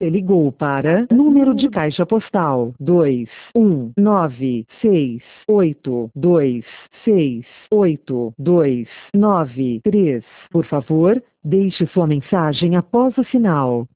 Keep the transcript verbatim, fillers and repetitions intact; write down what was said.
Ligou para número de caixa postal dois um nove seis oito dois seis oito dois nove três. Por favor, deixe sua mensagem após o sinal.